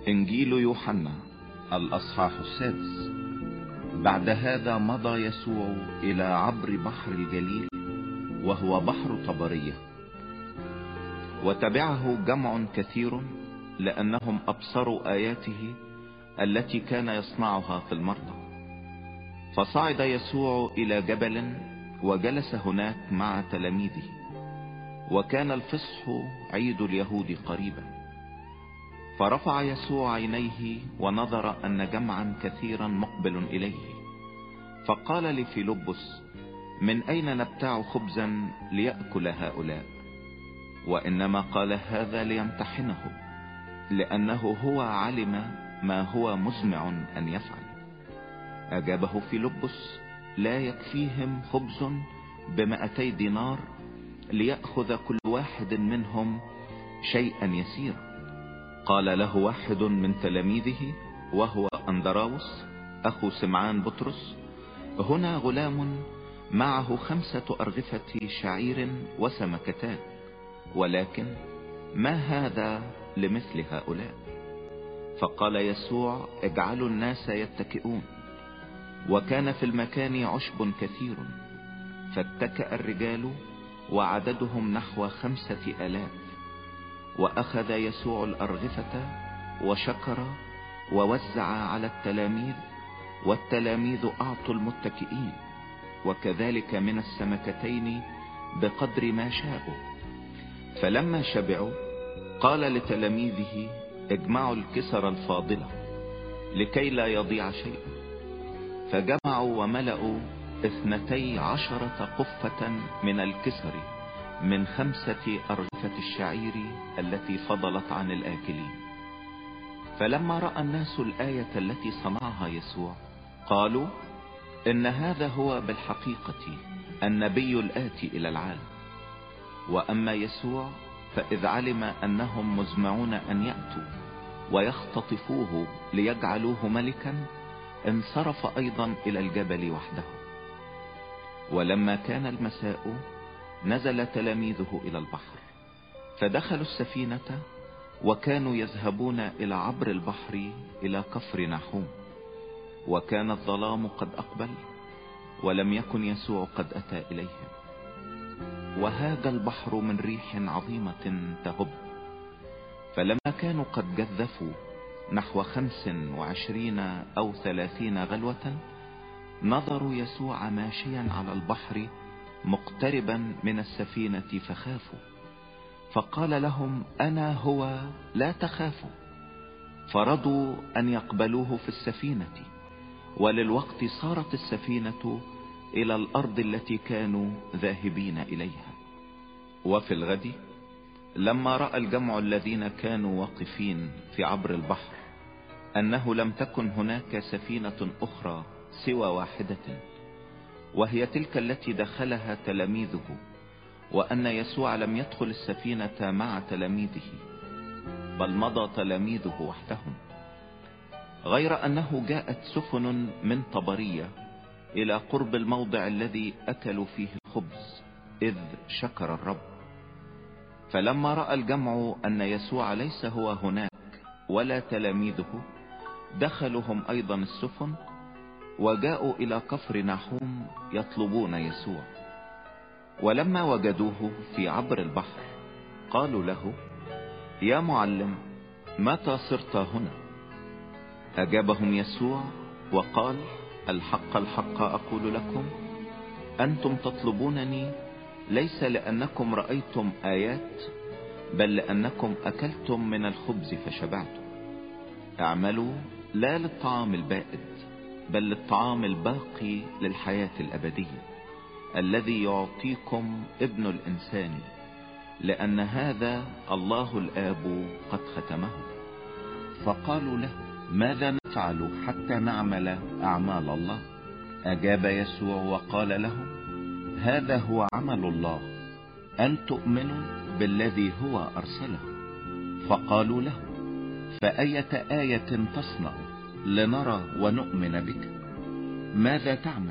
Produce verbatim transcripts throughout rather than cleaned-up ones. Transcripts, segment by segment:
إنجيل يوحنا الأصحاح السادس. بعد هذا مضى يسوع إلى عبر بحر الجليل وهو بحر طبرية، وتبعه جمع كثير لأنهم أبصروا آياته التي كان يصنعها في المرضى. فصعد يسوع إلى جبل وجلس هناك مع تلاميذه، وكان الفصح عيد اليهود قريبا. فرفع يسوع عينيه ونظر أن جمعا كثيرا مقبل إليه، فقال لفيلبس: من أين نبتاع خبزا ليأكل هؤلاء؟ وإنما قال هذا ليمتحنه، لأنه هو علم ما هو مزمع أن يفعل. أجابه فيلبس: لا يكفيهم خبز بمئتي دينار ليأخذ كل واحد منهم شيئا يسيرا. قال له واحد من تلاميذه وهو أندراوس أخو سمعان بطرس: هنا غلام معه خمسة أرغفة شعير وسمكتان، ولكن ما هذا لمثل هؤلاء؟ فقال يسوع: اجعلوا الناس يتكئون. وكان في المكان عشب كثير، فاتكأ الرجال وعددهم نحو خمسة آلاف. وأخذ يسوع الأرغفة وشكر ووزع على التلاميذ، والتلاميذ أعطوا المتكئين، وكذلك من السمكتين بقدر ما شاءوا. فلما شبعوا قال لتلاميذه: اجمعوا الكسر الفاضلة لكي لا يضيع شيء. فجمعوا وملأوا اثنتي عشرة قفة من الكسر من خمسة أرغفة الشعير التي فضلت عن الآكلين. فلما رأى الناس الآية التي صنعها يسوع قالوا: إن هذا هو بالحقيقة النبي الآتي إلى العالم. وأما يسوع فإذ علم أنهم مزمعون أن يأتوا ويختطفوه ليجعلوه ملكا، انصرف أيضا إلى الجبل وحده. ولما كان المساء نزل تلاميذه إلى البحر، فدخلوا السفينة وكانوا يذهبون إلى عبر البحر إلى كفر ناحوم. وكان الظلام قد أقبل، ولم يكن يسوع قد أتى إليهم. وهاج البحر من ريح عظيمة تهب. فلما كانوا قد جذفوا نحو خمس وعشرين أو ثلاثين غلوة، نظروا يسوع ماشيا على البحر مقتربا من السفينة فخافوا. فقال لهم: أنا هو، لا تخافوا. فرضوا أن يقبلوه في السفينة، وللوقت صارت السفينة إلى الأرض التي كانوا ذاهبين إليها. وفي الغد لما رأى الجمع الذين كانوا واقفين في عبر البحر أنه لم تكن هناك سفينة أخرى سوى واحدة، وهي تلك التي دخلها تلاميذه، وأن يسوع لم يدخل السفينة مع تلاميذه، بل مضى تلاميذه وحدهم، غير أنه جاءت سفن من طبرية إلى قرب الموضع الذي أكلوا فيه الخبز، إذ شكر الرب. فلما رأى الجمع أن يسوع ليس هو هناك ولا تلاميذه، دخلوا هم أيضا السفن وجاءوا إلى كفر ناحوم يطلبون يسوع. ولما وجدوه في عبر البحر قالوا له: يا معلم، متى صرت هنا؟ أجابهم يسوع وقال: الحق الحق أقول لكم، أنتم تطلبونني ليس لأنكم رأيتم آيات، بل لأنكم أكلتم من الخبز فشبعتم. اعملوا لا للطعام البائد، بل للطعام الباقي للحياة الأبدية الذي يعطيكم ابن الإنسان، لأن هذا الله الآب قد ختمه. فقالوا له: ماذا نفعل حتى نعمل أعمال الله؟ أجاب يسوع وقال لهم: هذا هو عمل الله، أن تؤمنوا بالذي هو أرسله. فقالوا له: فأية آية تصنع لنرى ونؤمن بك؟ ماذا تعمل؟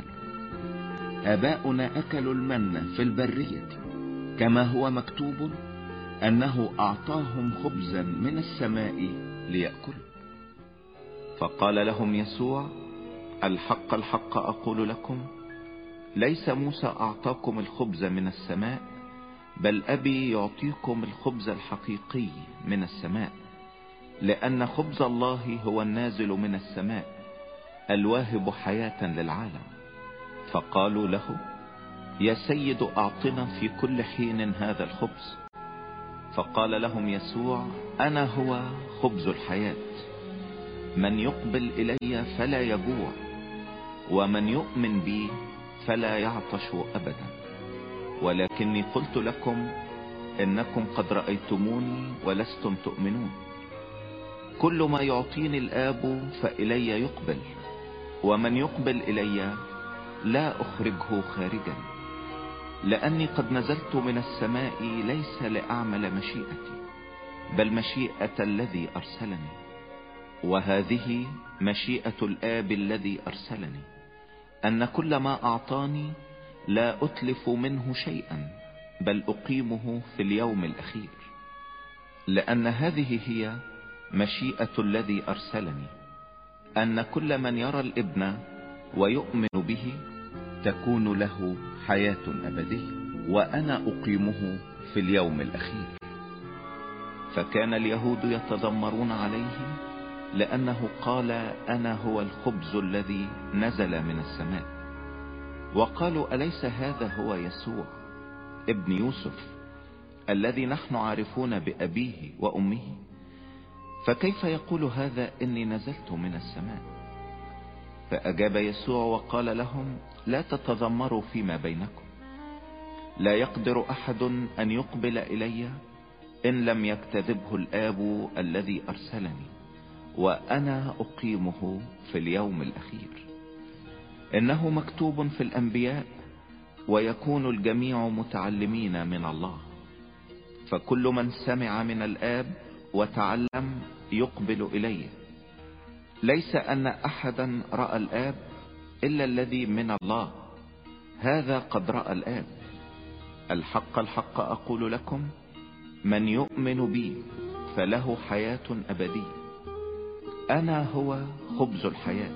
آباؤنا أكلوا المن في البرية، كما هو مكتوب أنه أعطاهم خبزا من السماء ليأكلوا. فقال لهم يسوع: الحق الحق أقول لكم، ليس موسى أعطاكم الخبز من السماء، بل أبي يعطيكم الخبز الحقيقي من السماء، لأن خبز الله هو النازل من السماء الواهب حياة للعالم. فقالوا له: يا سيد أعطنا في كل حين هذا الخبز. فقال لهم يسوع: أنا هو خبز الحياة، من يقبل إلي فلا يجوع، ومن يؤمن بي فلا يعطش أبدا. ولكني قلت لكم إنكم قد رأيتموني ولستم تؤمنون. كل ما يعطيني الآب فإلي يقبل، ومن يقبل إلي لا أخرجه خارجا، لأني قد نزلت من السماء ليس لأعمل مشيئتي، بل مشيئة الذي أرسلني. وهذه مشيئة الآب الذي أرسلني، أن كل ما أعطاني لا أتلف منه شيئا، بل أقيمه في اليوم الأخير. لأن هذه هي مشيئة الذي أرسلني، أن كل من يرى الابن ويؤمن به تكون له حياة أبدية، وأنا أقيمه في اليوم الأخير. فكان اليهود يتذمرون عليه، لأنه قال: أنا هو الخبز الذي نزل من السماء. وقالوا: أليس هذا هو يسوع ابن يوسف الذي نحن عارفون بأبيه وأمه؟ فكيف يقول هذا إني نزلت من السماء؟ فأجاب يسوع وقال لهم: لا تتذمروا فيما بينكم. لا يقدر أحد أن يقبل إلي إن لم يجتذبه الآب الذي أرسلني، وأنا أقيمه في اليوم الأخير. إنه مكتوب في الأنبياء: ويكون الجميع متعلمين من الله. فكل من سمع من الآب وتعلم يقبل إليه. ليس أن أحدا رأى الآب إلا الذي من الله، هذا قد رأى الآب. الحق الحق أقول لكم، من يؤمن بي فله حياة أبدية. أنا هو خبز الحياة.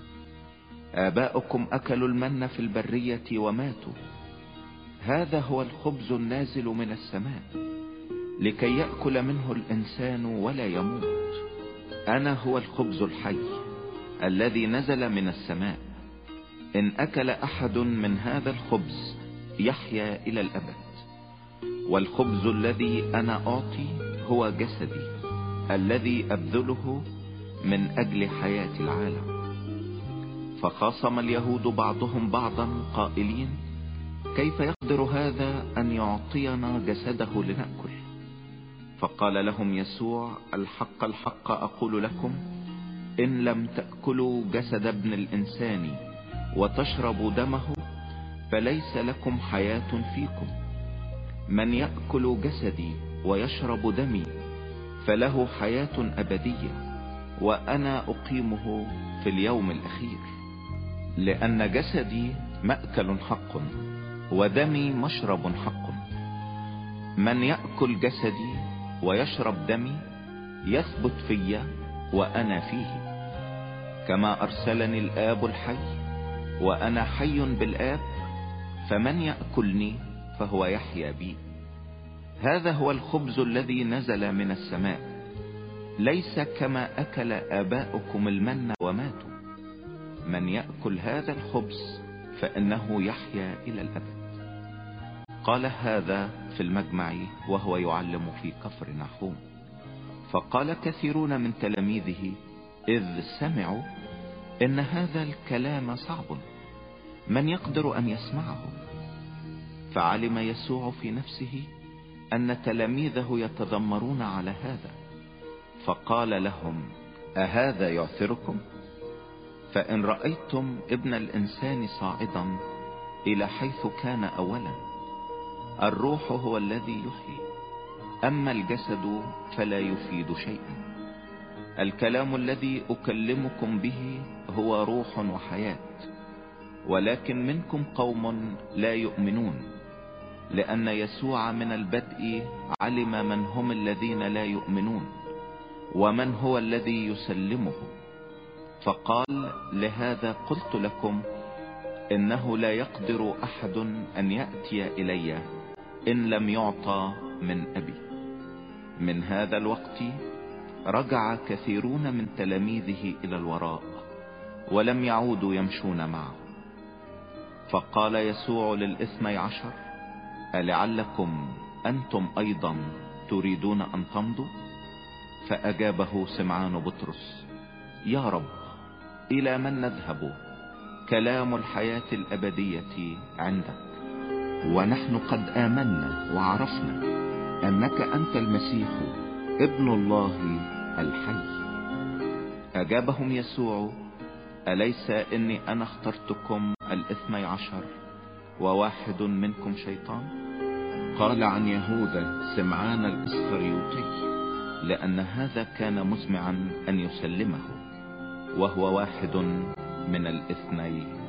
آباؤكم أكلوا المن في البرية وماتوا. هذا هو الخبز النازل من السماء، لكي يأكل منه الإنسان ولا يموت. أنا هو الخبز الحي الذي نزل من السماء. إن أكل أحد من هذا الخبز يحيا إلى الأبد. والخبز الذي أنا أعطي هو جسدي الذي أبذله من أجل حياة العالم. فخاصم اليهود بعضهم بعضا قائلين: كيف يقدر هذا أن يعطينا جسده لنأكل؟ فقال لهم يسوع: الحق الحق أقول لكم، إن لم تأكلوا جسد ابن الإنسان وتشربوا دمه فليس لكم حياة فيكم. من يأكل جسدي ويشرب دمي فله حياة أبدية، وأنا أقيمه في اليوم الأخير. لأن جسدي مأكل حق، ودمي مشرب حق. من يأكل جسدي ويشرب دمي يثبت في وأنا فيه، كما أرسلني الآب الحي وأنا حي بالآب، فمن يأكلني فهو يحيا بي. هذا هو الخبز الذي نزل من السماء، ليس كما أكل آباؤكم المن وماتوا. من يأكل هذا الخبز فإنه يحيا إلى الأبد. قال هذا في المجمع وهو يعلم في كفر نحوم. فقال كثيرون من تلاميذه إذ سمعوا إن هذا الكلام صعب، من يقدر أن يسمعه؟ فعلم يسوع في نفسه أن تلاميذه يتذمرون على هذا، فقال لهم: أهذا يعثركم؟ فإن رأيتم ابن الإنسان صاعدا إلى حيث كان أولا. الروح هو الذي يحيي، أما الجسد فلا يفيد شيئا. الكلام الذي أكلمكم به هو روح وحياة، ولكن منكم قوم لا يؤمنون. لأن يسوع من البدء علم من هم الذين لا يؤمنون ومن هو الذي يسلمه. فقال: لهذا قلت لكم إنه لا يقدر أحد أن يأتي إلي إن لم يعطى من أبي. من هذا الوقت رجع كثيرون من تلاميذه إلى الوراء ولم يعودوا يمشون معه. فقال يسوع للاثني عشر: ألعلكم أنتم أيضا تريدون أن تمضوا؟ فأجابه سمعان بطرس: يا رب، إلى من نذهب؟ كلام الحياة الأبدية عندك، ونحن قد آمنا وعرفنا أنك أنت المسيح ابن الله الحي. أجابهم يسوع: أليس إني أنا اخترتكم الاثني عشر وواحد منكم شيطان؟ قال عن يهوذا سمعان الإسخريوطي، لأن هذا كان مزمعا أن يسلمه، وهو واحد من الاثني